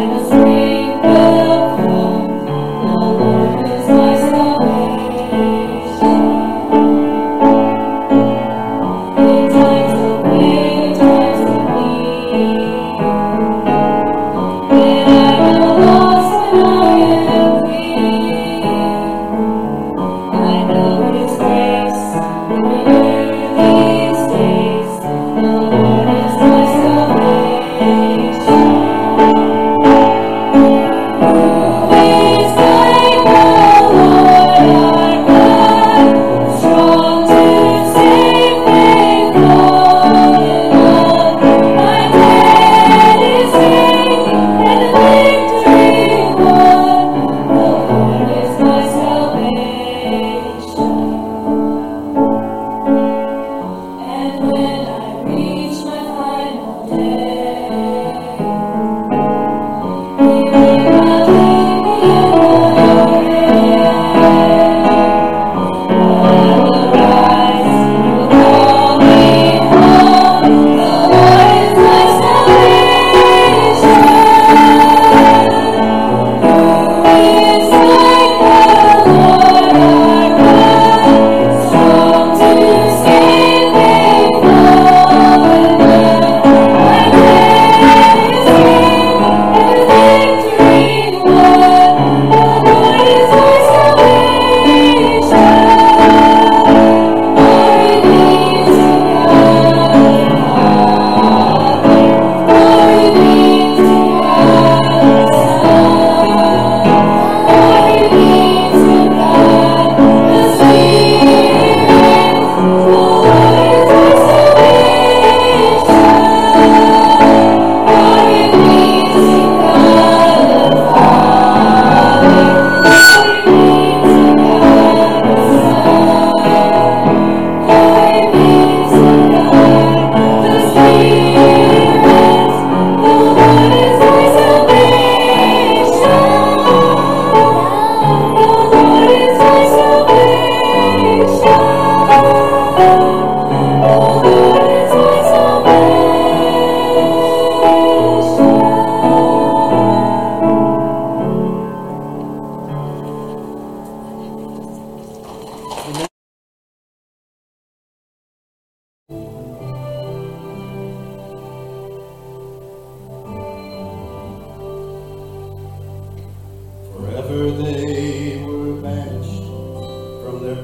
Forever they were banished from their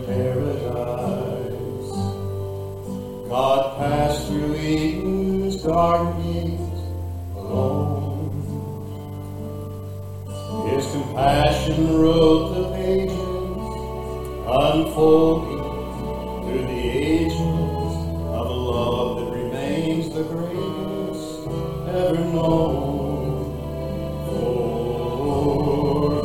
paradise. God passed through Eden's garden gate alone. His compassion wrote the pages, unfolding through the ages of a love that remains the greatest ever known. For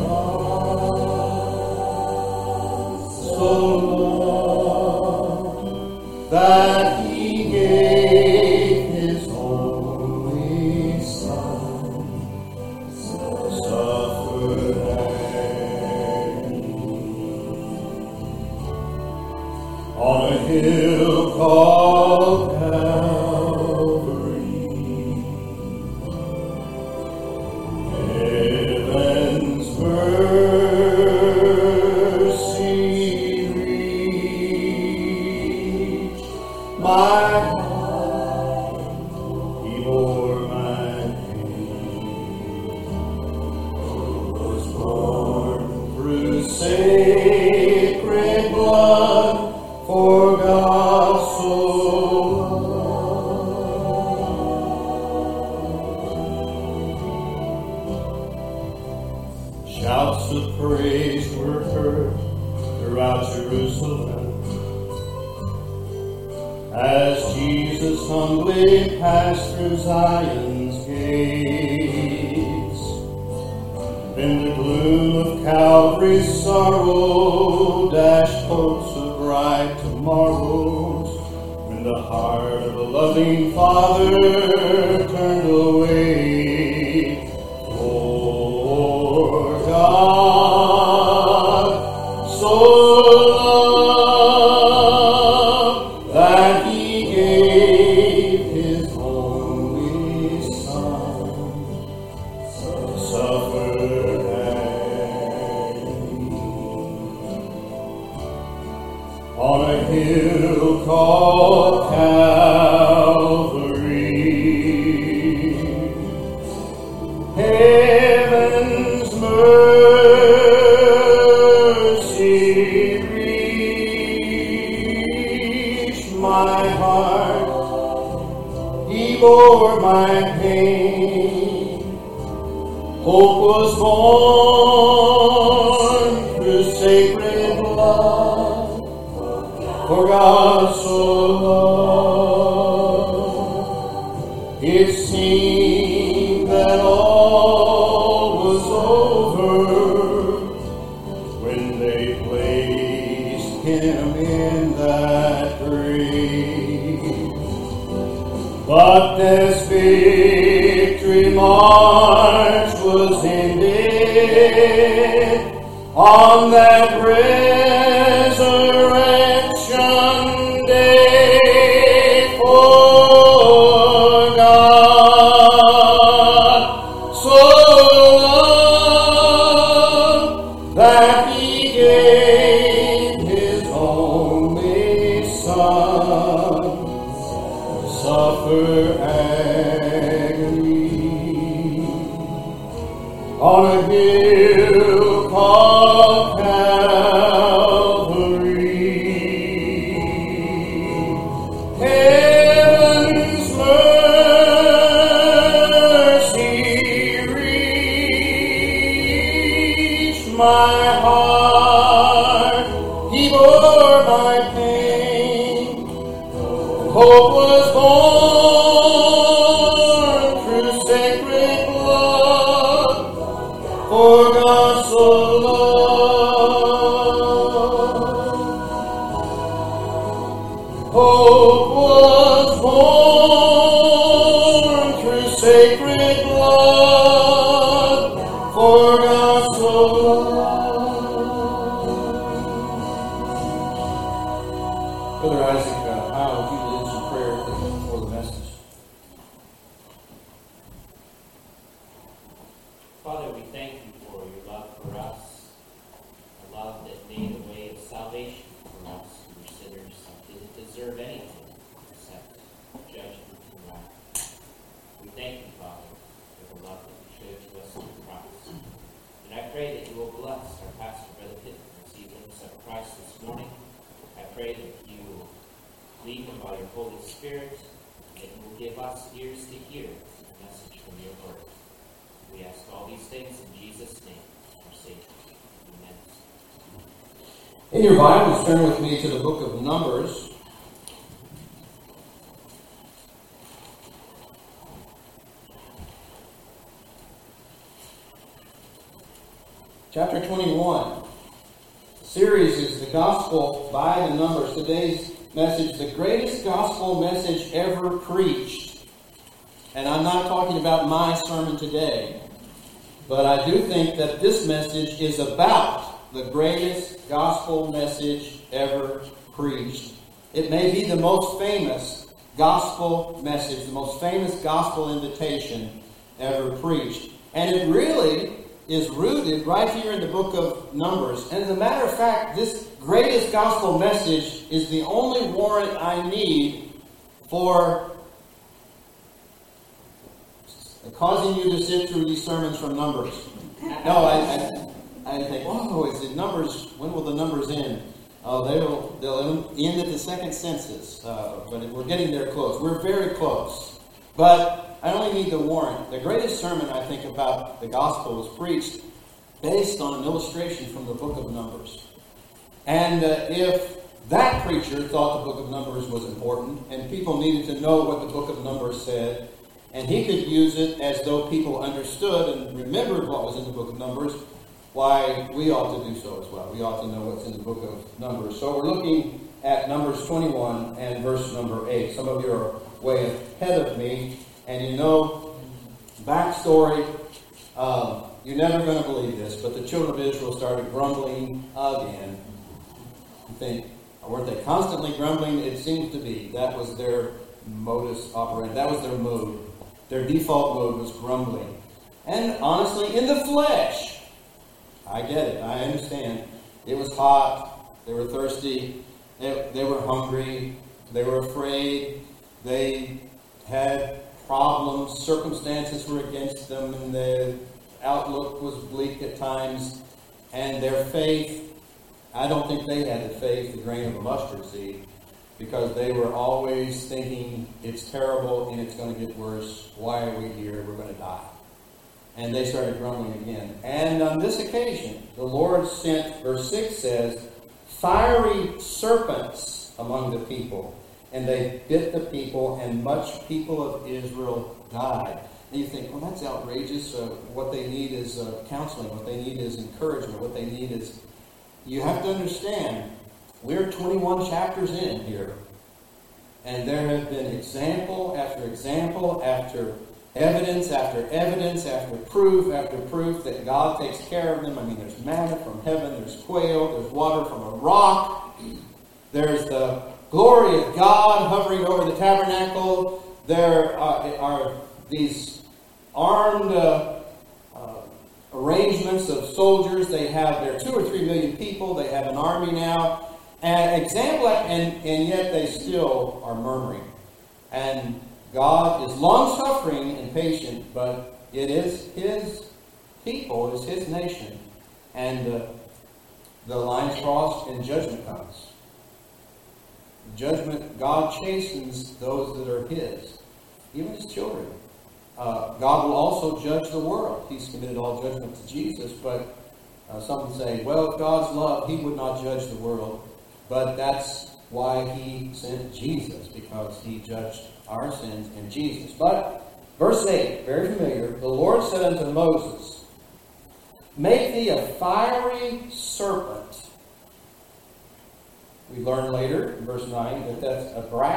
God so loved that He gave His only Son, suffered agony on a hill called Calvary. Heaven's mercy reached my heart, He bore my pain, was born through sacred blood, for God so loved. Shouts of praise were heard throughout Jerusalem as Jesus humbly passed through Zion's gates. In the gloom of Calvary's sorrow dashed hopes of bright tomorrows, when the heart of a loving Father turned away. For God so loved that He gave His only Son, suffered hill called Calvary, heaven's mercy reached my heart. He bore my pain. Hope was born through sacred blood. For God so loved. It seemed that all was over when they placed him in that grave. But death's victory march was ended on that resurrection day. For God so loved that He gave His only Son to suffer agony on a hill called Calvary. Heaven's mercy reached my heart. He bore my pain. Hope was born through sacred blood. For God so loved. Hope was born through sacred blood. For God so loved. Brother Isaac, how would you lead some prayer for the message? Father, we thank you for your love for us, a love that made a way of salvation for us who were sinners and didn't deserve anything except judgment and wrath. We thank you, Father, for the love that you showed to us through Christ. And I pray that you will bless our pastor, Brother Pittman, as he brings up Christ this morning. I pray that you will lead him by your Holy Spirit, and that you will give us ears to hear the message from your word. We ask all these things in Jesus' name, our Savior. Amen. In your Bibles, turn with me to the book of Numbers. Chapter 21. The series is the Gospel by the Numbers. Today's message, the greatest gospel message ever preached. And I'm not talking about my sermon today, but I do think that this message is about the greatest gospel message ever preached. It may be the most famous gospel message, the most famous gospel invitation ever preached. And it really is rooted right here in the book of Numbers. And as a matter of fact, this greatest gospel message is the only warrant I need for causing you to sit through these sermons from Numbers. No, I think, oh, is it Numbers? When will the Numbers end? They'll end at the second census, but we're getting there close. We're very close. But I only need the warrant. The greatest sermon, I think, about the gospel was preached based on an illustration from the book of Numbers. And if that preacher thought the book of Numbers was important, and people needed to know what the book of Numbers said, and he could use it as though people understood and remembered what was in the book of Numbers, why, we ought to do so as well. We ought to know what's in the book of Numbers. So we're looking at Numbers 21 and verse number 8. Some of you are way ahead of me, and you know, backstory, you're never going to believe this, but the children of Israel started grumbling again. You think, weren't they constantly grumbling? It seems to be. That was their modus operandi. That was their mood. Their default mode was grumbling. And honestly, in the flesh, I get it. I understand. It was hot. They were thirsty. They were hungry. They were afraid. They had problems. Circumstances were against them, and the outlook was bleak at times. And their faith, I don't think they had the faith, the grain of a mustard seed, because they were always thinking, it's terrible and it's going to get worse. Why are we here? We're going to die. And they started grumbling again. And on this occasion, the Lord sent, verse 6 says, fiery serpents among the people. And they bit the people, and much people of Israel died. And you think, well, that's outrageous. What they need is counseling. What they need is encouragement. What they need is... You have to understand, we're 21 chapters in here. And there have been example after evidence after proof that God takes care of them. I mean, there's manna from heaven, there's quail, there's water from a rock, there's the glory of God hovering over the tabernacle. There are these armed arrangements of soldiers. There are 2 or 3 million people. They have an army now. And yet they still are murmuring. And God is long-suffering and patient, but it is His people, it is His nation. And the line's crossed and judgment comes. Judgment, God chastens those that are His, even His children. God will also judge the world. He's committed all judgment to Jesus, but some say, well, if God's love, He would not judge the world. But that's why He sent Jesus, because He judged our sins in Jesus. But, verse 8, very familiar, the Lord said unto Moses, make thee a fiery serpent. We learn later, in verse 9, that that's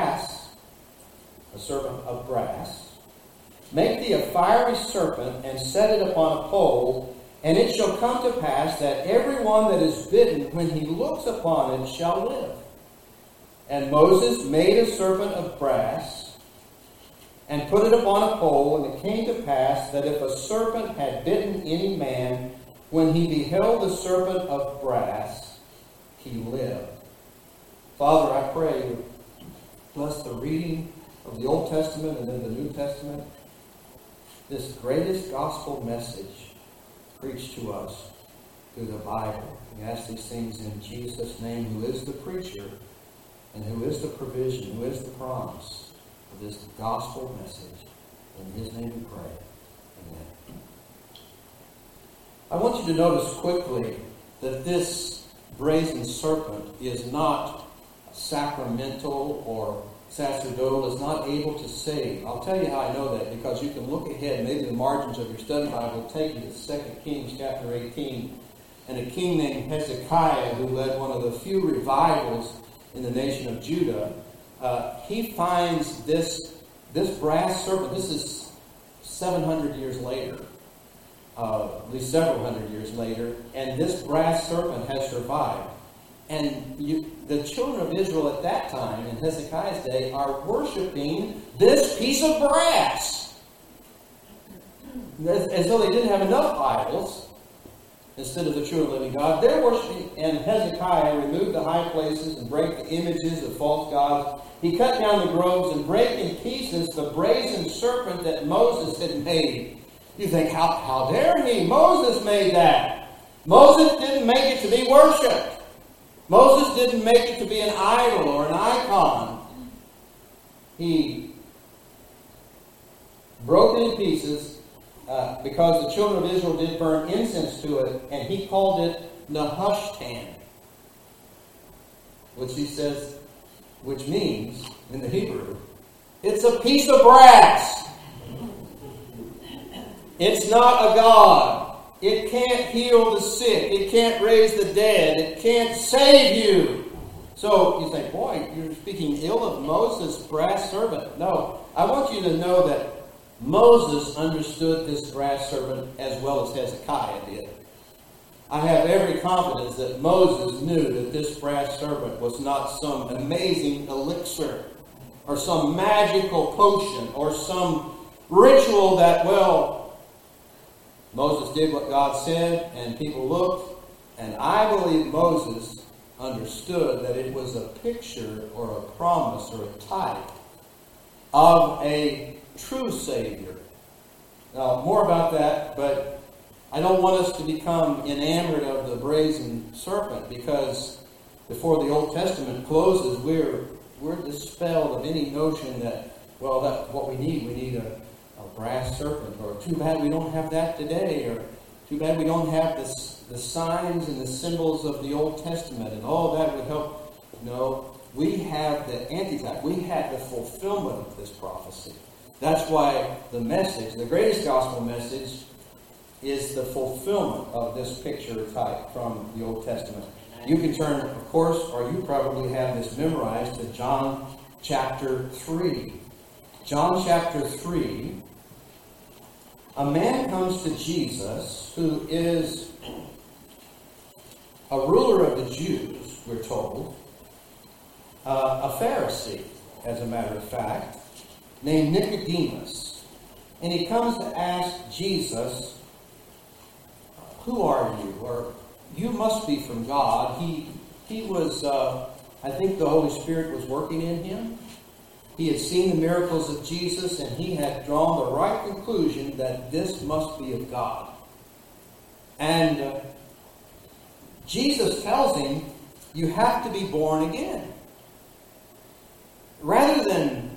a serpent of brass. Make thee a fiery serpent, and set it upon a pole, and it shall come to pass that every one that is bitten, when he looks upon it, shall live. And Moses made a serpent of brass, and put it upon a pole, and it came to pass that if a serpent had bitten any man, when he beheld the serpent of brass, he lived. Father, I pray you bless the reading of the Old Testament and then the New Testament. This greatest gospel message preached to us through the Bible. We ask these things in Jesus' name, who is the preacher and who is the provision, who is the promise of this gospel message. In His name we pray. Amen. I want you to notice quickly that this brazen serpent is not sacramental or sacerdotal, is not able to save. I'll tell you how I know that, because you can look ahead, maybe the margins of your study Bible take you to 2 Kings chapter 18, and a king named Hezekiah, who led one of the few revivals in the nation of Judah, he finds this brass serpent. This is 700 years later, at least several hundred years later, and this brass serpent has survived. And the children of Israel at that time, in Hezekiah's day, are worshiping this piece of brass. As though they didn't have enough idols instead of the true and living God. They're worshiping, and Hezekiah removed the high places and break the images of false gods. He cut down the groves and break in pieces the brazen serpent that Moses had made. You think, how dare he? Moses made that. Moses didn't make it to be worshipped. Moses didn't make it to be an idol or an icon. He broke it in pieces because the children of Israel did burn incense to it, and he called it Nehushtan, which means, in the Hebrew, it's a piece of brass. It's not a god. It can't heal the sick. It can't raise the dead. It can't save you. So you think, boy, you're speaking ill of Moses' brass serpent. No, I want you to know that Moses understood this brass serpent as well as Hezekiah did. I have every confidence that Moses knew that this brass serpent was not some amazing elixir or some magical potion or some ritual that, Moses did what God said, and people looked, and I believe Moses understood that it was a picture or a promise or a type of a true Savior. Now, more about that, but I don't want us to become enamored of the brazen serpent, because before the Old Testament closes, we're dispelled of any notion that, well, that's what we need a brass serpent, or too bad we don't have that today, or too bad we don't have the signs and the symbols of the Old Testament, and all that would help. No, we have the antitype. We have the fulfillment of this prophecy. That's why the message, the greatest gospel message, is the fulfillment of this picture type from the Old Testament. You can turn, of course, or you probably have this memorized, to John chapter 3. John chapter 3, a man comes to Jesus who is a ruler of the Jews, we're told, a Pharisee, as a matter of fact, named Nicodemus. And he comes to ask Jesus, who are you? Or, you must be from God. He was, I think the Holy Spirit was working in him. He had seen the miracles of Jesus, and he had drawn the right conclusion that this must be of God. And Jesus tells him, you have to be born again. Rather than,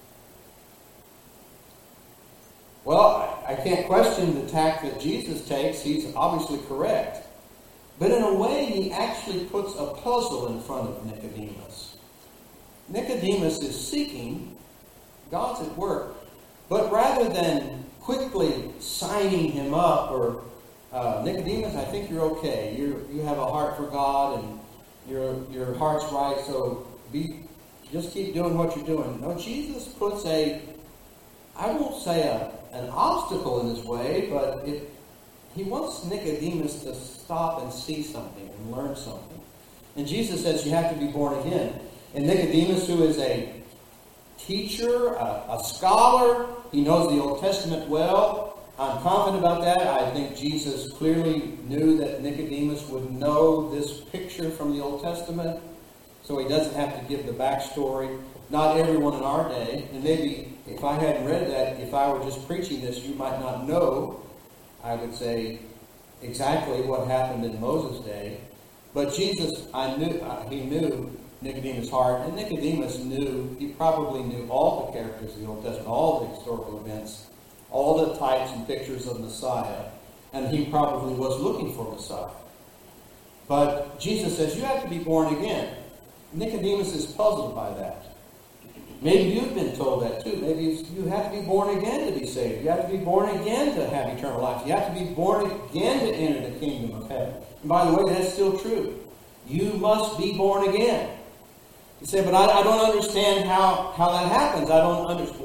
well, I can't question the tack that Jesus takes. He's obviously correct. But in a way, he actually puts a puzzle in front of Nicodemus. Nicodemus is seeking, God's at work, but rather than quickly signing him up, or Nicodemus, I think you're okay. You have a heart for God, and your heart's right, so just keep doing what you're doing. No, Jesus puts I won't say an obstacle in his way, but he wants Nicodemus to stop and see something and learn something. And Jesus says you have to be born again. And Nicodemus, who is a teacher, a scholar, he knows the Old Testament well. I'm confident about that. I think Jesus clearly knew that Nicodemus would know this picture from the Old Testament, so he doesn't have to give the backstory. Not everyone in our day, and maybe if I hadn't read that, if I were just preaching this, you might not know, I would say, exactly what happened in Moses' day. But Jesus, he knew Nicodemus' heart, and Nicodemus he probably knew all the characters of the Old Testament, all the historical events, all the types and pictures of Messiah, and he probably was looking for Messiah. But Jesus says, you have to be born again. Nicodemus is puzzled by that. Maybe you've been told that too. Maybe you have to be born again to be saved. You have to be born again to have eternal life. You have to be born again to enter the kingdom of heaven. And by the way, that's still true. You must be born again. You say, but I don't understand how that happens. I don't understand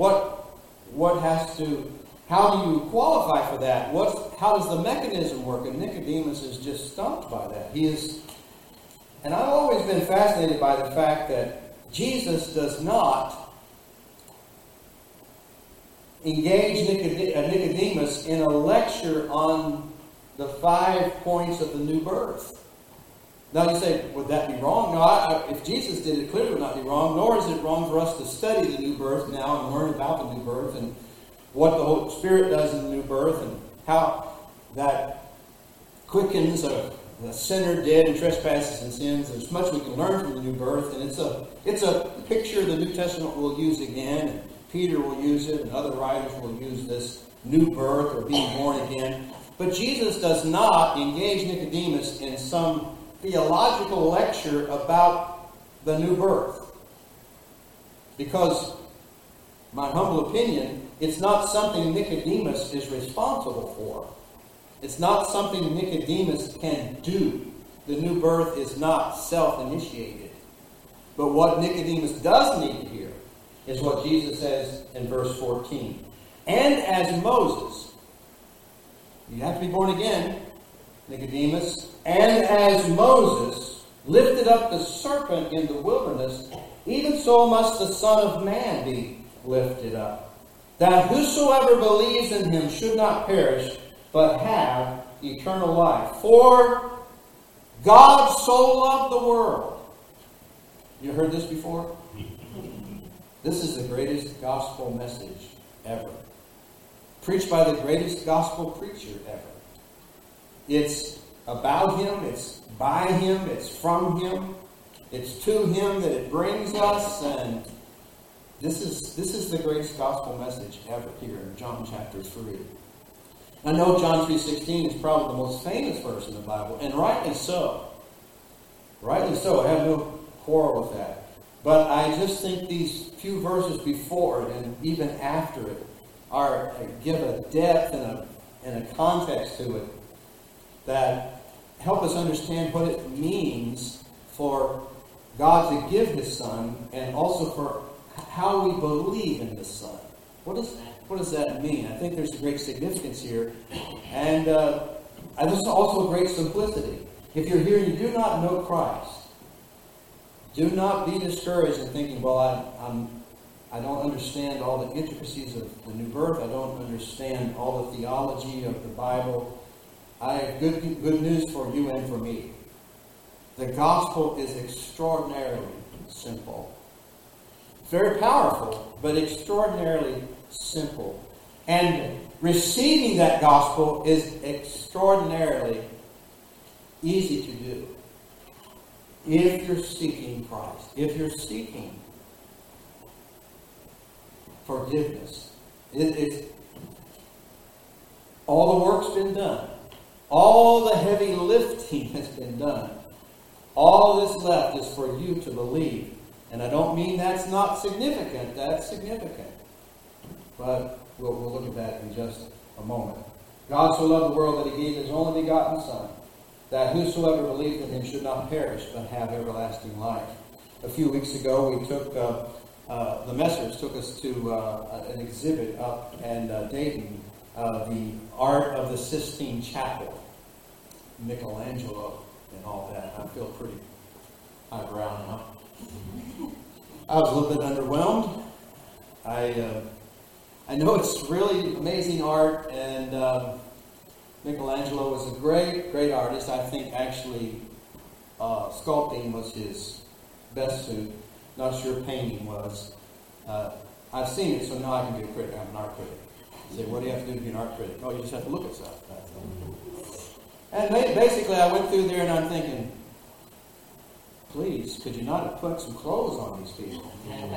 how do you qualify for that? How does the mechanism work? And Nicodemus is just stumped by that. And I've always been fascinated by the fact that Jesus does not engage Nicodemus in a lecture on the 5 points of the new birth. Now you say, would that be wrong? No, if Jesus did it, clearly it would not be wrong, nor is it wrong for us to study the new birth now and learn about the new birth and what the Holy Spirit does in the new birth and how that quickens a sinner dead in trespasses and sins. There's much we can learn from the new birth, and it's a picture the New Testament will use again, and Peter will use it, and other writers will use this new birth or being born again. But Jesus does not engage Nicodemus in some theological lecture about the new birth. Because, my humble opinion, it's not something Nicodemus is responsible for. It's not something Nicodemus can do. The new birth is not self-initiated. But what Nicodemus does need to hear is what Jesus says in verse 14. And as Moses, you have to be born again, Nicodemus, and as Moses lifted up the serpent in the wilderness, even so must the Son of Man be lifted up, that whosoever believes in him should not perish, but have eternal life. For God so loved the world. You heard this before? This is the greatest gospel message ever. Preached by the greatest gospel preacher ever. It's about Him, it's by Him, it's from Him, it's to Him that it brings us, and this is the greatest gospel message ever here in John chapter 3. I know John 3:16 is probably the most famous verse in the Bible, and rightly so. Rightly so, I have no quarrel with that. But I just think these few verses before it and even after it give a depth and a context to it that help us understand what it means for God to give His Son, and also for how we believe in the Son. What does that mean? I think there's a great significance here, and there's also a great simplicity. If you're here and you do not know Christ, do not be discouraged in thinking, well, I don't understand all the intricacies of the new birth. I don't understand all the theology of the Bible. I have good news for you and for me. The gospel is extraordinarily simple. Very powerful, but extraordinarily simple. And receiving that gospel is extraordinarily easy to do. If you're seeking Christ, if you're seeking forgiveness, all the work's been done. All the heavy lifting has been done. All that's left is for you to believe. And I don't mean that's not significant. That's significant. But we'll look at that in just a moment. God so loved the world that He gave His only begotten Son, that whosoever believed in Him should not perish, but have everlasting life. A few weeks ago, we took the Messers took us to an exhibit up in Dayton, the Art of the Sistine Chapel, Michelangelo and all that. I feel pretty highbrow now. I was a little bit underwhelmed. I know it's really amazing art, and Michelangelo was a great artist. I think actually sculpting was his best suit. Not sure painting was. I've seen it, so now I can be a critic. I'm an art critic. You say, what do you have to do to be an art critic? Oh, you just have to look at stuff. And basically, I went through there and I'm thinking, please, could you not have put some clothes on these people?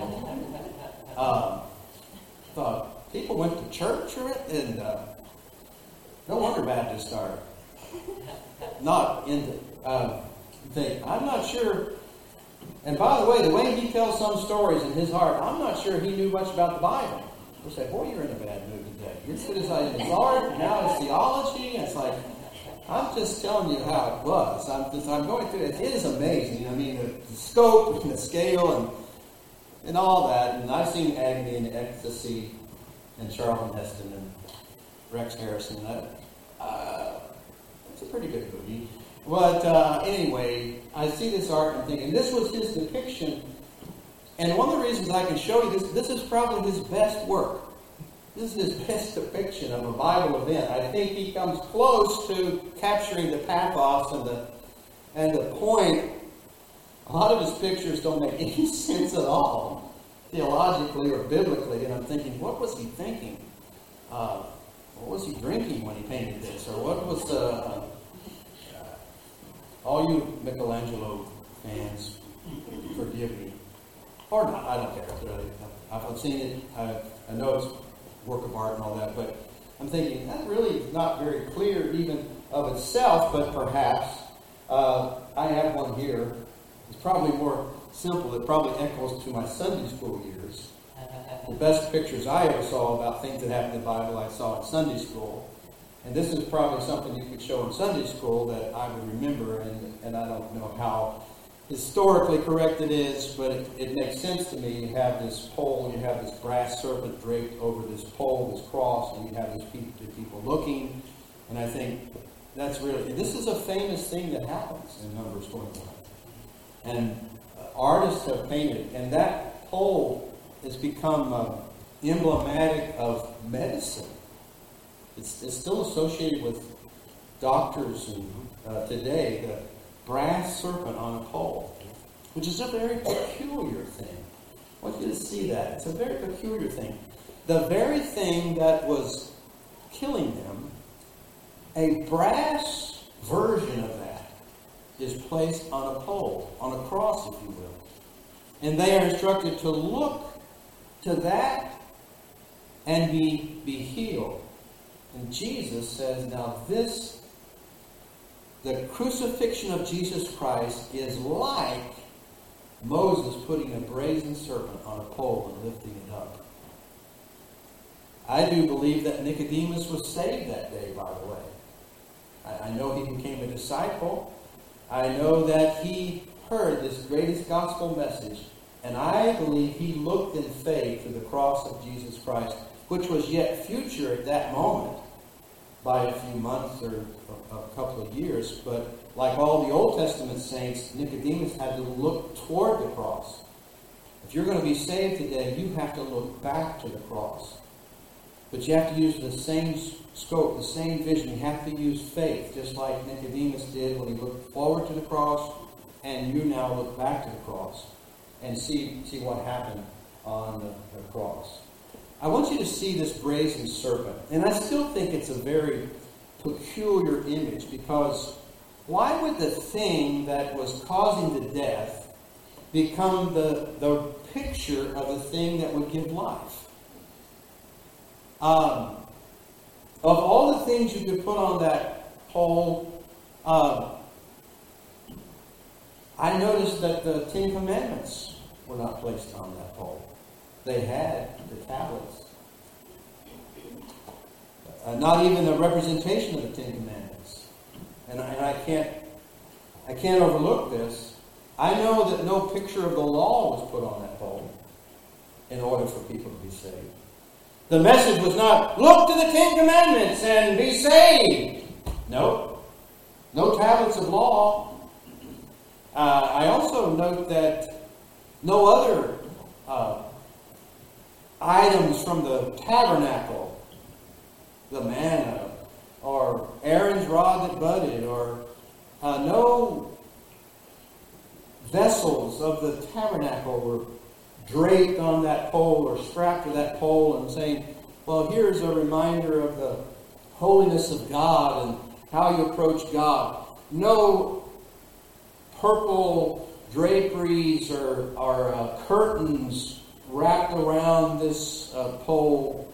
Thought, people went to church for it, and no wonder Baptists are not into thing. I'm not sure. And by the way he tells some stories in his heart, I'm not sure he knew much about the Bible. We'll say, boy, you're in a bad mood today. You're criticizing his art, and now it's theology, and it's like, I'm just telling you how it was. I'm going through it. It is amazing. I mean, the scope and the scale and all that. And I've seen Agony and Ecstasy and Charlton Heston and Rex Harrison. It's a pretty good movie. But anyway, I see this art and thinking, this was his depiction. And one of the reasons I can show you this is probably his best work. This is his best depiction of a Bible event. I think he comes close to capturing the pathos and the point. A lot of his pictures don't make any sense at all, theologically or biblically. And I'm thinking, what was he thinking? What was he drinking when he painted this? Or what was all you Michelangelo fans, forgive me. Or not, I don't care. Really. I've seen it. I know it's work of art and all that, but I'm thinking that really is not very clear even of itself, but perhaps I have one here. It's probably more simple. It probably echoes to my Sunday school years. The best pictures I ever saw about things that happened in the Bible I saw in Sunday school. And this is probably something you could show in Sunday school that I would remember, and I don't know how historically correct it is, but it makes sense to me. You have this pole, you have this brass serpent draped over this pole, this cross, and you have these people looking. And I think that's really, this is a famous thing that happens in Numbers 21. And artists have painted, and that pole has become emblematic of medicine. It's still associated with doctors and today. brass serpent on a pole, which is a very peculiar thing. I want you to see that. It's a very peculiar thing. The very thing that was killing them, a brass version of that is placed on a pole, on a cross, if you will. And they are instructed to look to that and be healed. And Jesus says, now the crucifixion of Jesus Christ is like Moses putting a brazen serpent on a pole and lifting it up. I do believe that Nicodemus was saved that day, by the way. I know he became a disciple. I know that he heard this greatest gospel message. And I believe he looked in faith to the cross of Jesus Christ, which was yet future at that moment by a few months or a couple of years. But like all the Old Testament saints, Nicodemus had to look toward the cross. If you're going to be saved today, you have to look back to the cross. But you have to use the same scope, the same vision. You have to use faith, just like Nicodemus did when he looked forward to the cross, and you now look back to the cross and see what happened on the cross. I want you to see this brazen serpent. And I still think it's a very peculiar image, because why would the thing that was causing the death become the picture of the thing that would give life? Of all the things you could put on that pole, I noticed that the Ten Commandments were not placed on that pole. They had the tablets. Not even a representation of the Ten Commandments. And I can't overlook this. I know that no picture of the law was put on that pole in order for people to be saved. The message was not, look to the Ten Commandments and be saved. No. No tablets of law. I also note that no other items from the tabernacle, the manna, or Aaron's rod that budded, or no vessels of the tabernacle were draped on that pole or strapped to that pole and saying, well, here's a reminder of the holiness of God and how you approach God. No purple draperies or curtains wrapped around this pole.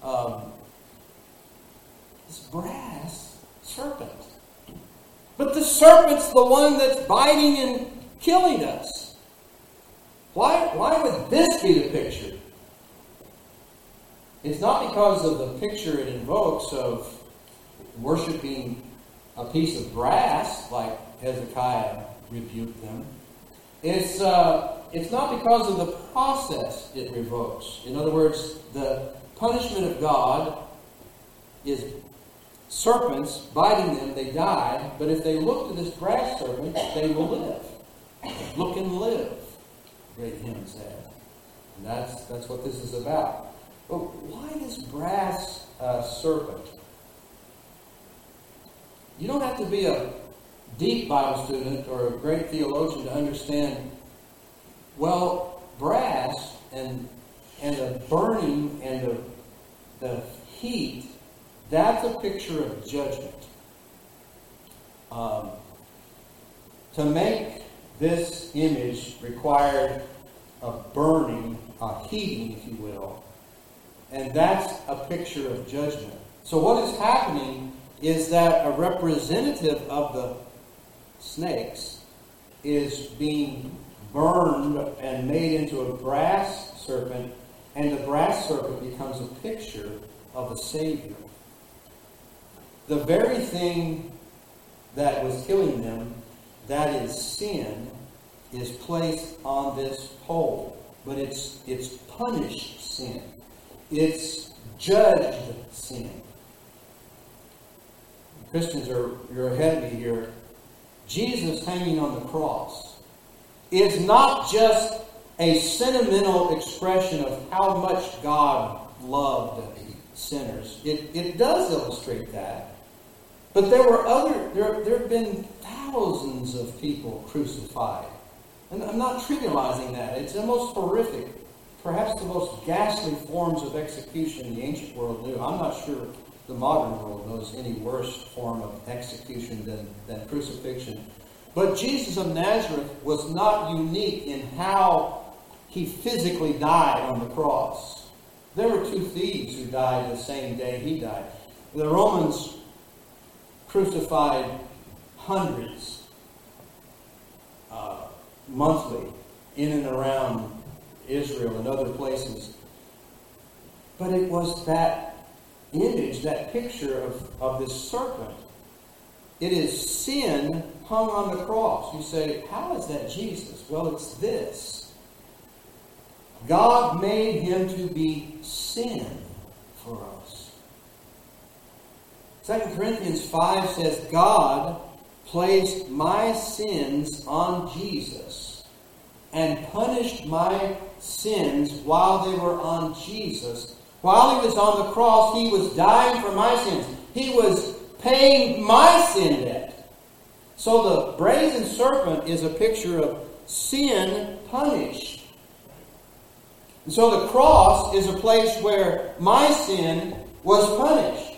This brass serpent. But the serpent's the one that's biting and killing us. Why would this be the picture? It's not because of the picture it invokes of worshiping a piece of brass, like Hezekiah rebuked them. It's not because of the process it revokes. In other words, the punishment of God is serpents biting them, they die. But if they look to this brass serpent, they will live. Look and live, great hymn said. And that's what this is about. But why this brass serpent? You don't have to be a deep Bible student or a great theologian to understand, well, brass and the burning and the heat, that's a picture of judgment. To make this image required a burning, a heating, if you will. And that's a picture of judgment. So what is happening is that a representative of the snakes is being burned and made into a brass serpent, and the brass serpent becomes a picture of a Savior. The very thing that was killing them, that is sin, is placed on this pole. But it's punished sin. It's judged sin. Christians, you're ahead of me here. Jesus hanging on the cross is not just a sentimental expression of how much God loved sinners. It does illustrate that. But there have been thousands thousands of people crucified. And I'm not trivializing that. It's the most horrific, perhaps the most ghastly forms of execution the ancient world knew. I'm not sure the modern world knows any worse form of execution than crucifixion. But Jesus of Nazareth was not unique in how he physically died on the cross. There were two thieves who died the same day he died. The Romans crucified hundreds monthly in and around Israel and other places. But it was that image, that picture of this serpent. It is sin hung on the cross. You say, how is that Jesus? Well, it's this. God made him to be sin for us. 2 Corinthians 5 says, God placed my sins on Jesus and punished my sins while they were on Jesus. While he was on the cross, he was dying for my sins. He was paying my sin debt. So the brazen serpent is a picture of sin punished. And so the cross is a place where my sin was punished.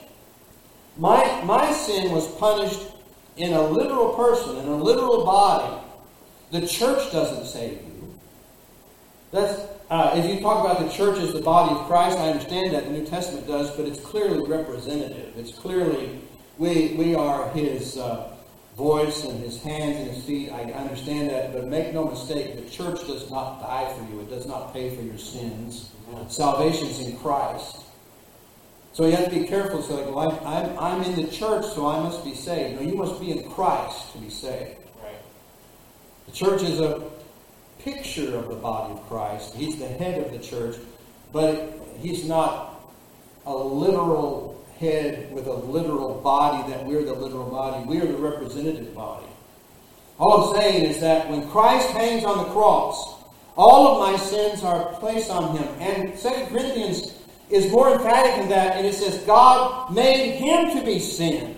My sin was punished in a literal person, in a literal body. The church doesn't save you. That's if you talk about the church as the body of Christ, I understand that the New Testament does, but it's clearly representative. It's clearly we are his voice and his hands and his feet. I understand that, but make no mistake, the church does not die for you. It does not pay for your sins. Salvation's in Christ. So you have to be careful. So, like, well, I'm in the church, so I must be saved. No, you must be in Christ to be saved. Right. The church is a picture of the body of Christ. He's the head of the church, but he's not a literal head with a literal body that we're the literal body. We are the representative body. All I'm saying is that when Christ hangs on the cross, all of my sins are placed on him. And 2 Corinthians is more emphatic in that, and it says, God made him to be sin.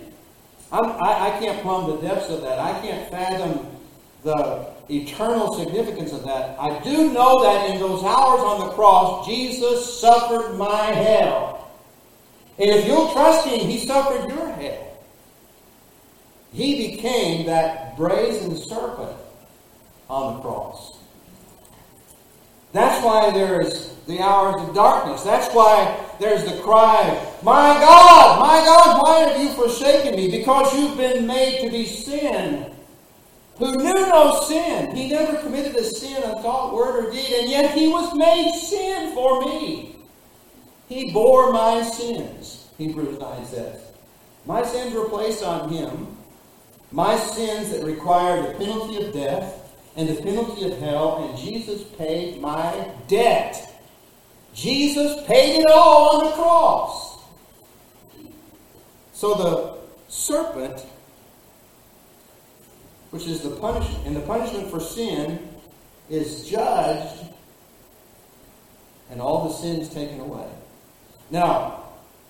I can't plumb the depths of that. I can't fathom the eternal significance of that. I do know that in those hours on the cross, Jesus suffered my hell. And if you'll trust him, he suffered your hell. He became that brazen serpent on the cross. That's why there's the hours of darkness. That's why there's the cry, my God, why have you forsaken me? Because you've been made to be sin. Who knew no sin. He never committed a sin in thought, word, or deed, and yet he was made sin for me. He bore my sins, Hebrews 9 says. My sins were placed on him. My sins that required the penalty of death and the penalty of hell, and Jesus paid my debt. Jesus paid it all on the cross. So the serpent, which is the punishment, and the punishment for sin is judged and all the sins taken away. Now,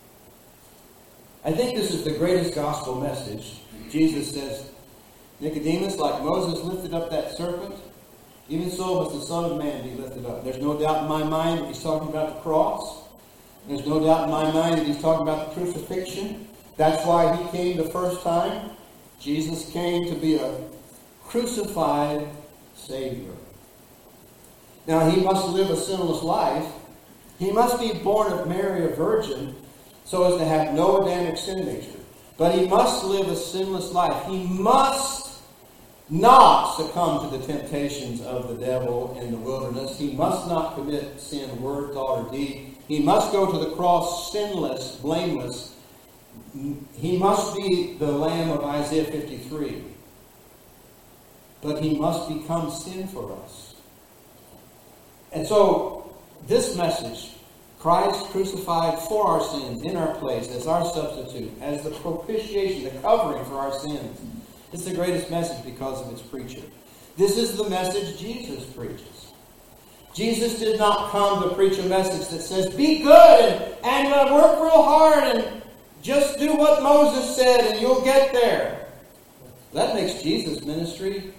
I think this is the greatest gospel message. Jesus says, Nicodemus, like Moses lifted up that serpent, even so must the Son of Man be lifted up. There's no doubt in my mind that he's talking about the cross. There's no doubt in my mind that he's talking about the crucifixion. That's why he came the first time. Jesus came to be a crucified Savior. Now, he must live a sinless life. He must be born of Mary, a virgin, so as to have no Adamic sin nature. But he must live a sinless life. He must not succumb to the temptations of the devil in the wilderness. He must not commit sin, word, thought, or deed. He must go to the cross sinless, blameless. He must be the Lamb of Isaiah 53. But he must become sin for us. And so, this message, Christ crucified for our sins in our place as our substitute, as the propitiation, the covering for our sins. It's the greatest message because of its preacher. This is the message Jesus preaches. Jesus did not come to preach a message that says, be good and work real hard and just do what Moses said and you'll get there. That makes Jesus' ministry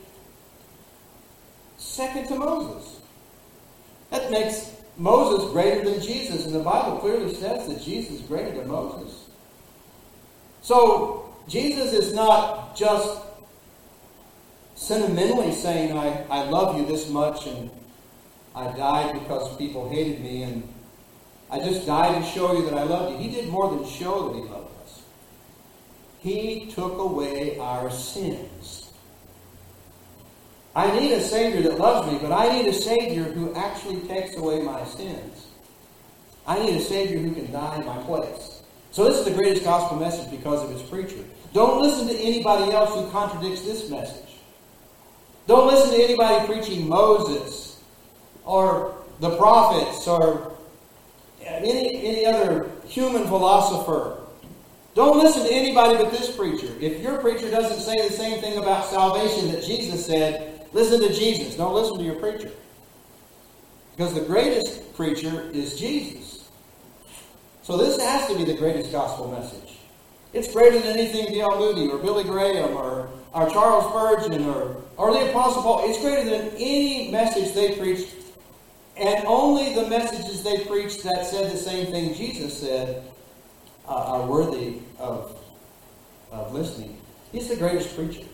second to Moses. That makes Moses greater than Jesus. And the Bible clearly says that Jesus is greater than Moses. So, Jesus is not just sentimentally saying, I love you this much and I died because people hated me and I just died to show you that I loved you. He did more than show that He loved us. He took away our sins. I need a Savior that loves me, but I need a Savior who actually takes away my sins. I need a Savior who can die in my place. So this is the greatest gospel message because of its preacher. Don't listen to anybody else who contradicts this message. Don't listen to anybody preaching Moses or the prophets or any other human philosopher. Don't listen to anybody but this preacher. If your preacher doesn't say the same thing about salvation that Jesus said, listen to Jesus. Don't listen to your preacher. Because the greatest preacher is Jesus. So this has to be the greatest gospel message. It's greater than anything D.L. Moody or Billy Graham or Charles Spurgeon or the Apostle Paul. It's greater than any message they preached. And only the messages they preached that said the same thing Jesus said are worthy of listening. He's the greatest preacher.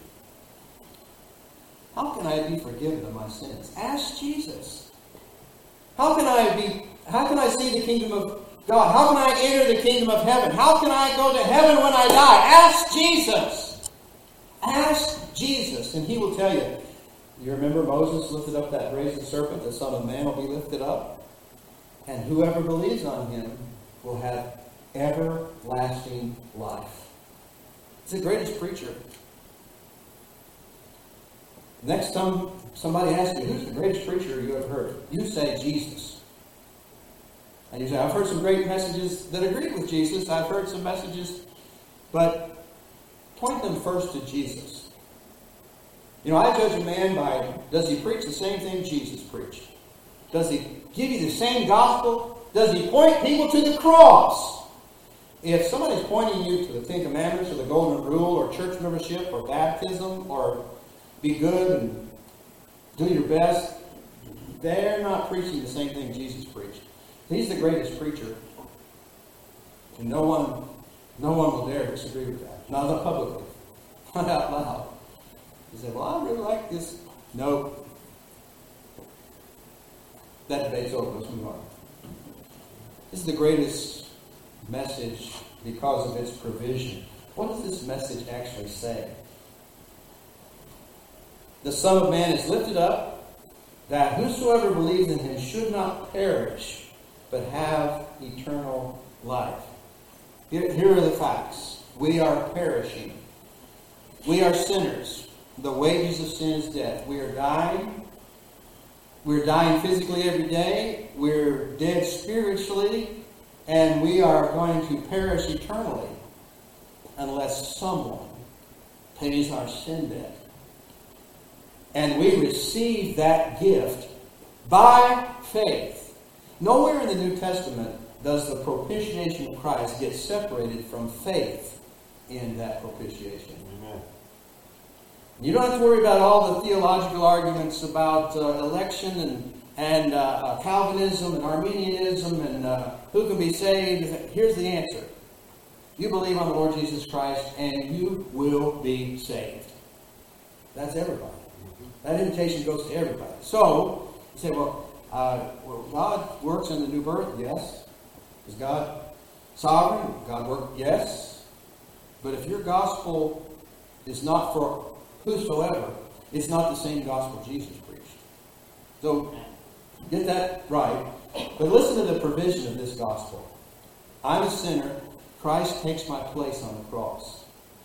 How can I be forgiven of my sins? Ask Jesus. How can I see the kingdom of God? How can I enter the kingdom of heaven? How can I go to heaven when I die? Ask Jesus. Ask Jesus, and He will tell you. You remember Moses lifted up that brazen serpent, the Son of Man will be lifted up, and whoever believes on Him will have everlasting life. It's the greatest preacher. Next time somebody asks you, who's the greatest preacher you ever heard? You say Jesus. And you say, I've heard some great messages that agree with Jesus. I've heard some messages, but point them first to Jesus. You know, I judge a man by, does he preach the same thing Jesus preached? Does he give you the same gospel? Does he point people to the cross? If somebody's pointing you to the Ten Commandments or the Golden Rule or church membership or baptism or be good and do your best, they're not preaching the same thing Jesus preached. He's the greatest preacher. And no one will dare disagree with that. Not publicly. Not out loud. You say, well, I really like this. No. That debate's over. Let's move on. This is the greatest message because of its provision. What does this message actually say? The Son of Man is lifted up, that whosoever believes in Him should not perish, but have eternal life. Here are the facts. We are perishing. We are sinners. The wages of sin is death. We are dying. We're dying physically every day. We're dead spiritually. And we are going to perish eternally unless someone pays our sin debt. And we receive that gift by faith. Nowhere in the New Testament does the propitiation of Christ get separated from faith in that propitiation. Amen. You don't have to worry about all the theological arguments about election and Calvinism and Arminianism and who can be saved. Here's the answer. You believe on the Lord Jesus Christ and you will be saved. That's everybody. That invitation goes to everybody. So, you say, well, God works in the new birth? Yes. Is God sovereign? God work? Yes. But if your gospel is not for whosoever, it's not the same gospel Jesus preached. So, get that right. But listen to the provision of this gospel. I'm a sinner. Christ takes my place on the cross.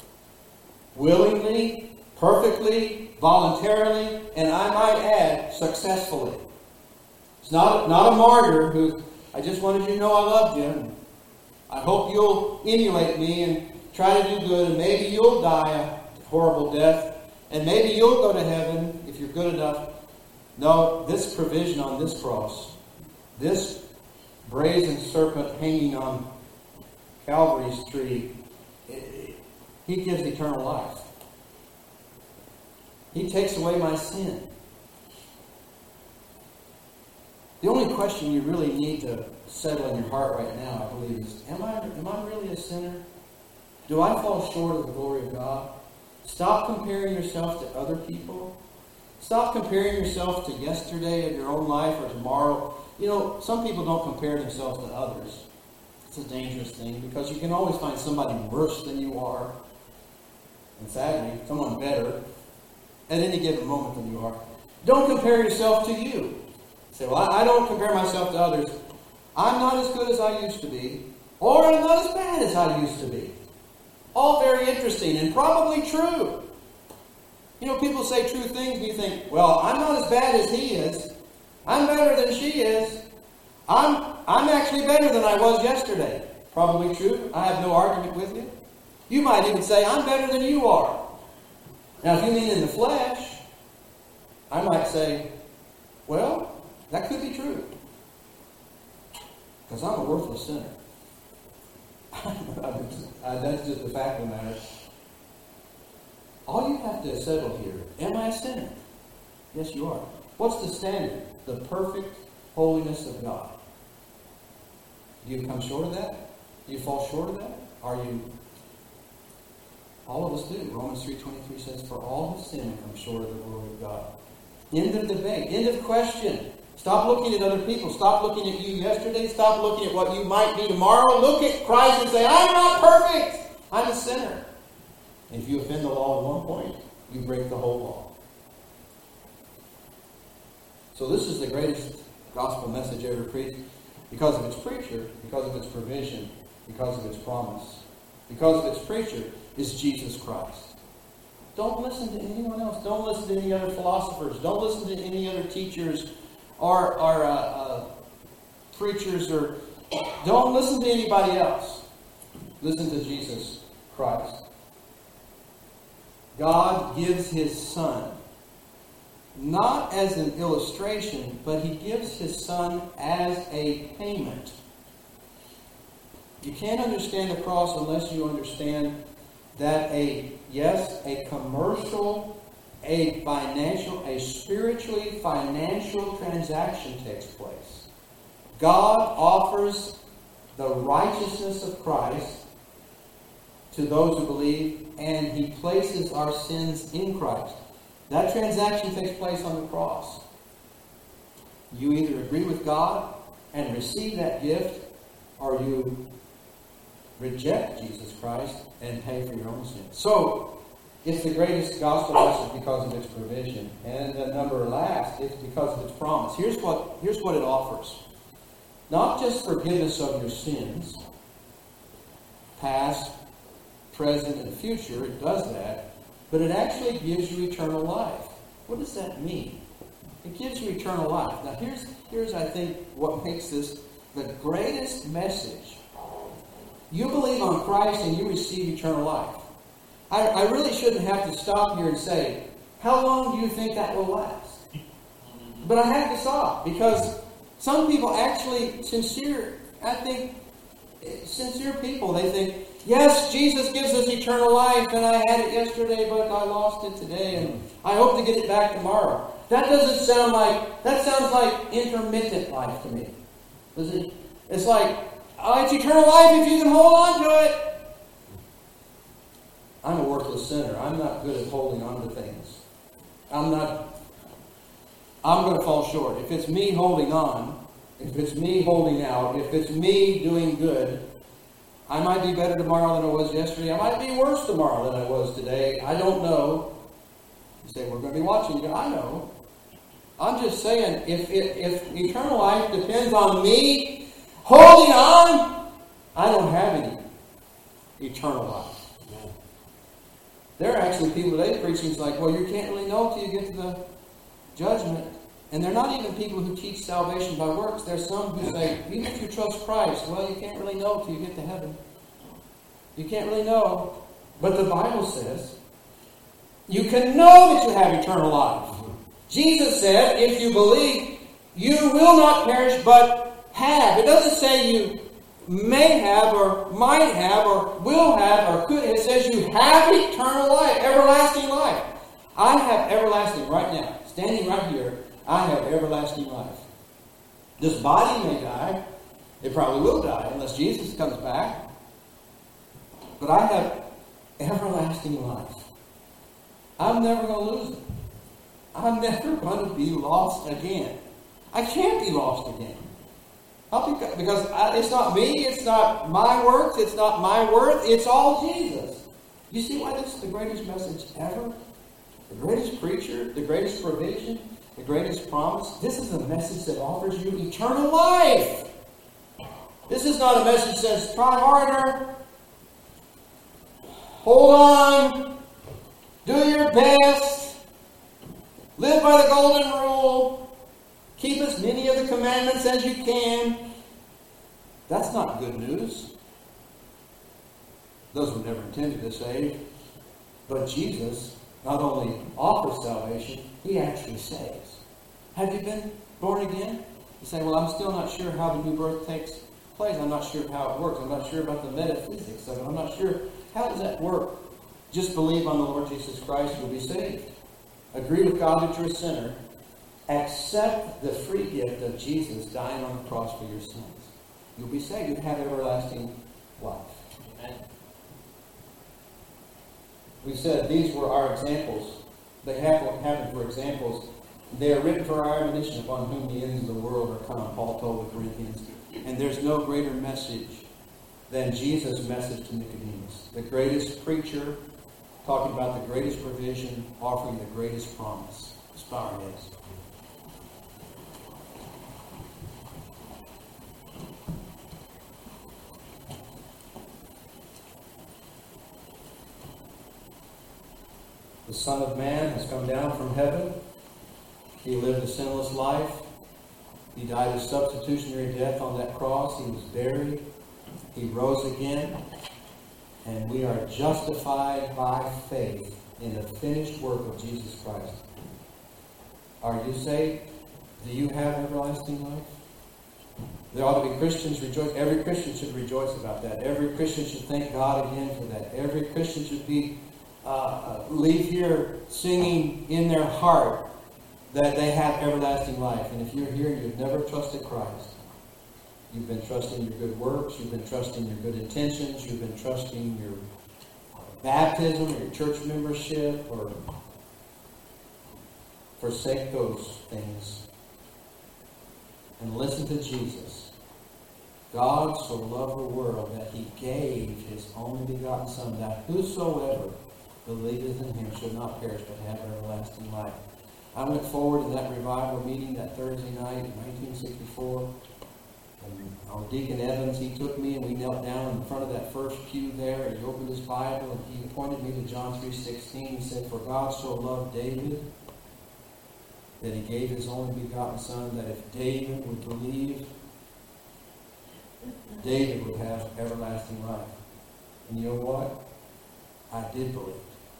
Willingly, perfectly, voluntarily, and I might add, successfully. It's not a martyr who, I just wanted you to know I loved you. And I hope you'll emulate me and try to do good, and maybe you'll die a horrible death, and maybe you'll go to heaven if you're good enough. No, this provision on this cross, this brazen serpent hanging on Calvary's tree, he gives eternal life. He takes away my sin. The only question you really need to settle in your heart right now, I believe, is, am I really a sinner? Do I fall short of the glory of God? Stop comparing yourself to other people. Stop comparing yourself to yesterday of your own life or tomorrow. You know, some people don't compare themselves to others. It's a dangerous thing because you can always find somebody worse than you are. And sadly, someone better at any given moment than you are. Don't compare yourself to you. Say, well, I don't compare myself to others. I'm not as good as I used to be. Or I'm not as bad as I used to be. All very interesting and probably true. You know, people say true things and you think, well, I'm not as bad as he is. I'm better than she is. I'm actually better than I was yesterday. Probably true. I have no argument with you. You might even say, I'm better than you are. Now, if you mean in the flesh, I might say, well, that could be true. Because I'm a worthless sinner. That's just the fact of the matter. All you have to settle here, am I a sinner? Yes, you are. What's the standard? The perfect holiness of God. Do you come short of that? Do you fall short of that? Are you? All of us do. Romans 3:23 says, for all have sinned and come short of the glory of God. End of debate. End of question. Stop looking at other people. Stop looking at you yesterday. Stop looking at what you might be tomorrow. Look at Christ and say, I'm not perfect. I'm a sinner. And if you offend the law at one point, you break the whole law. So this is the greatest gospel message ever preached because of its preacher, because of its provision, because of its promise. Because of its preacher is Jesus Christ. Don't listen to anyone else. Don't listen to any other philosophers. Don't listen to any other teachers or preachers. Or don't listen to anybody else. Listen to Jesus Christ. God gives His Son not as an illustration, but He gives His Son as a payment. You can't understand the cross unless you understand that a commercial, a financial, a spiritually financial transaction takes place. God offers the righteousness of Christ to those who believe, and He places our sins in Christ. That transaction takes place on the cross. You either agree with God and receive that gift, or you reject Jesus Christ and pay for your own sins. So, it's the greatest gospel message because of its provision. And number last, it's because of its promise. Here's what it offers. Not just forgiveness of your sins, past, present, and future, it does that, but it actually gives you eternal life. What does that mean? It gives you eternal life. Now here's I think what makes this the greatest message. You believe on Christ and you receive eternal life. I really shouldn't have to stop here and say, how long do you think that will last? But I have to stop because some people actually, sincere people, they think, yes, Jesus gives us eternal life, and I had it yesterday, but I lost it today, and I hope to get it back tomorrow. That sounds like intermittent life to me. It's like, it's eternal life if you can hold on to it. I'm a worthless sinner. I'm not good at holding on to things. I'm going to fall short. If it's me holding on, if it's me holding out, if it's me doing good, I might be better tomorrow than I was yesterday. I might be worse tomorrow than I was today. I don't know. You say, we're going to be watching you. I know. I'm just saying, if eternal life depends on me holding on, I don't have any eternal life. There are actually people today preaching like, well, you can't really know till you get to the judgment. And they're not even people who teach salvation by works. There's some who say, even if you trust Christ, well, you can't really know till you get to heaven. You can't really know. But the Bible says, you can know that you have eternal life. Jesus said, if you believe, you will not perish, but have. It doesn't say you may have, or might have, or will have, or could. It says you have eternal life, everlasting life. I have everlasting, right now, standing right here, I have everlasting life. This body may die. It probably will die unless Jesus comes back. But I have everlasting life. I'm never going to lose it. I'm never going to be lost again. I can't be lost again. Because it's not me, it's not my works, it's not my worth, it's all Jesus. You see why this is the greatest message ever? The greatest preacher, the greatest provision, the greatest promise. This is a message that offers you eternal life. This is not a message that says, try harder, hold on, do your best, live by the golden rule, keep as many of the commandments as you can. That's not good news. Those were never intended to save. But Jesus not only offers salvation, He actually saves. Have you been born again? You say, well, I'm still not sure how the new birth takes place. I'm not sure how it works. I'm not sure about the metaphysics of it. I'm not sure. How does that work? Just believe on the Lord Jesus Christ, you'll be saved. Agree with God that you're a sinner. Accept the free gift of Jesus dying on the cross for your sins. You'll be saved. You'll have everlasting life. Amen. We said these were our examples. They happen for examples. They are written for our admonition, upon whom the ends of the world are come, Paul told the Corinthians. And there's no greater message than Jesus' message to Nicodemus. The greatest preacher, talking about the greatest provision, offering the greatest promise. Let's bow our heads. The Son of Man has come down from heaven. He lived a sinless life. He died a substitutionary death on that cross. He was buried. He rose again. And we are justified by faith in the finished work of Jesus Christ. Are you saved? Do you have everlasting life? There ought to be Christians rejoice. Every Christian should rejoice about that. Every Christian should thank God again for that. Every Christian should be leave here singing in their heart that they have everlasting life. And if you're here and you've never trusted Christ, you've been trusting your good works, you've been trusting your good intentions, you've been trusting your baptism or your church membership, or forsake those things and listen to Jesus. God so loved the world that He gave His only begotten Son, that whosoever believeth in Him should not perish but have everlasting life. I went forward in that revival meeting that Thursday night in 1964. And our Deacon Evans, he took me and we knelt down in front of that first pew there, and he opened his Bible and he pointed me to John 3:16. He said, for God so loved David that He gave His only begotten Son, that if David would believe, David would have everlasting life. And you know what? I did believe.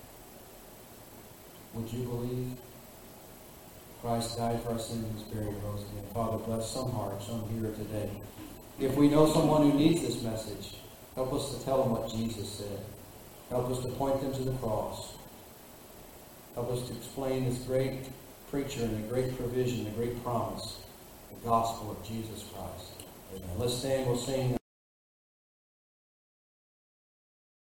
Would you believe? Christ died for our sins, was buried, and rose again. Father, bless some hearts, some here today. If we know someone who needs this message, help us to tell them what Jesus said. Help us to point them to the cross. Help us to explain this great preacher and the great provision, the great promise, the gospel of Jesus Christ. Amen. Let's stand, we'll sing.